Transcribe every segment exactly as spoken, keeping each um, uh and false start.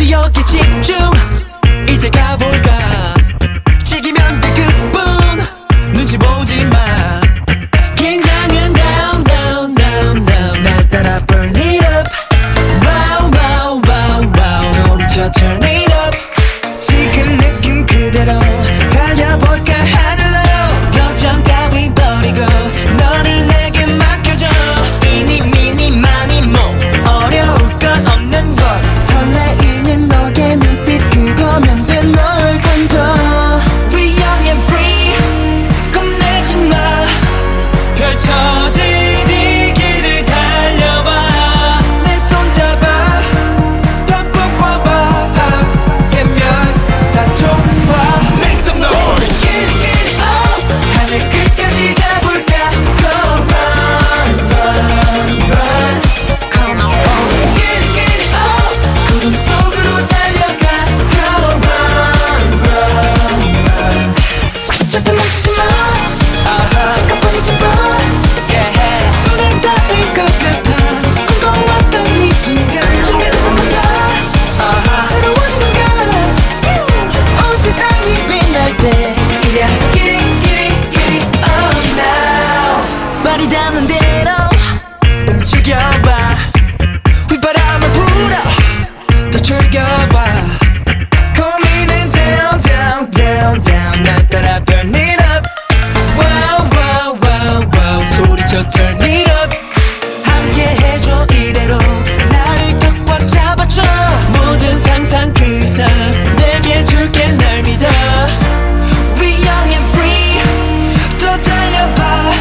모두 여기 집중. 이제 가볼까. 즐기면 돼 그뿐. 눈치 보지 마. 긴장은 down down down down. 날 따라 burn it up. Wow wow wow wow. 소리쳐 turn it up. 지금 느낌 그대로 달려볼까 하늘로. 걱정 따윈 버리고 너를 내게 맡겨줘. 이니 미니 마니 뭐 어려울 건 없는 걸. 설레이는 너의 눈빛 그거면 돼. 널 던져. We young and free. 겁내지 마. 펼쳐진 이 길을 달려봐. 내 손잡아 더 꼭 꿔봐. 예면 다 좋아. Make some noise. Get it get it up. 하늘 끝까지 가볼까. Go run run run. Come on. Get it get it up. 구름 속으로 달려가. Go run run run. 절대 멈추지 마. 깜빡이지 마. Yeah. 손에 닿을 것 같아. 꿈꿔왔던 이 순간. 준비된 것 같아. 새로워지는 건 온 세상이 빛날 때. 이래 get it get it get it up now. 말이 닿는 대로 움직여봐. 휘바람을 불어 더 즐겨봐. 고민은 down down down down. 날 따라 burn it up. Wow wow wow wow. 소리쳐 turn it up. 함께 해줘 이대로. 나를 꼭 꽉 잡아줘. 모든 상상 그 이상 내게 줄게. 날 믿어. We young and free. 더 달려봐.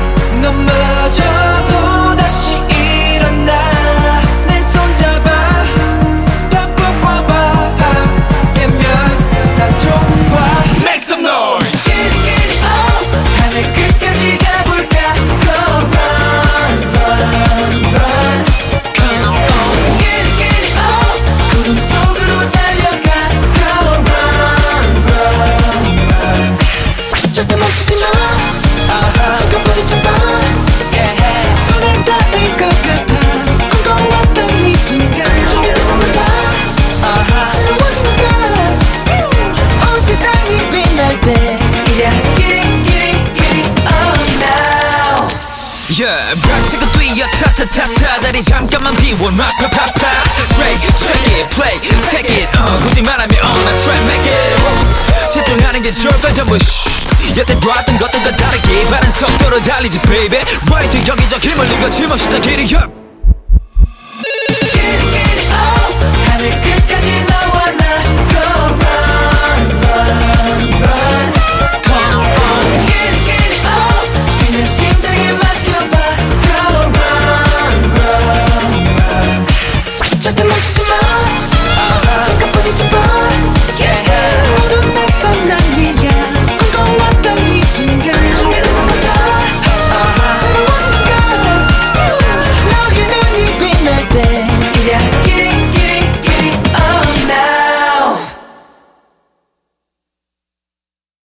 넘어져도 다시 일어나. 내 손잡아 더 꼭 꿔봐. 예면 다 좋아. Make some noise. Get it get it up. 하늘 끝까지 가볼까. Go run run run. Come on. Get it get it up. 구름 속으로 달려가. Go run run run. 절대 멈추지 마. 깜빡이지 마. Yeah. 손에 닿을 것 같아. 꿈꿔왔던 이 순간. 준비된 것 같아. 새로워지는 건온 세상이 빛날 때. 이래 get it get it get it up now. Yeah, 벽치고 뛰어 타타타타. 자리 잠깐만 비워 놔 파파파. Straight, check it, play, take it. uh, 굳이 말하면 on a track, make it. 집중하는 게 좋을 걸 전부 shh. 여태 봤던 것들과 다르게 빠른 속도로 달리지 baby. Right 여기저기 멀리 거침없이 다 길이 up.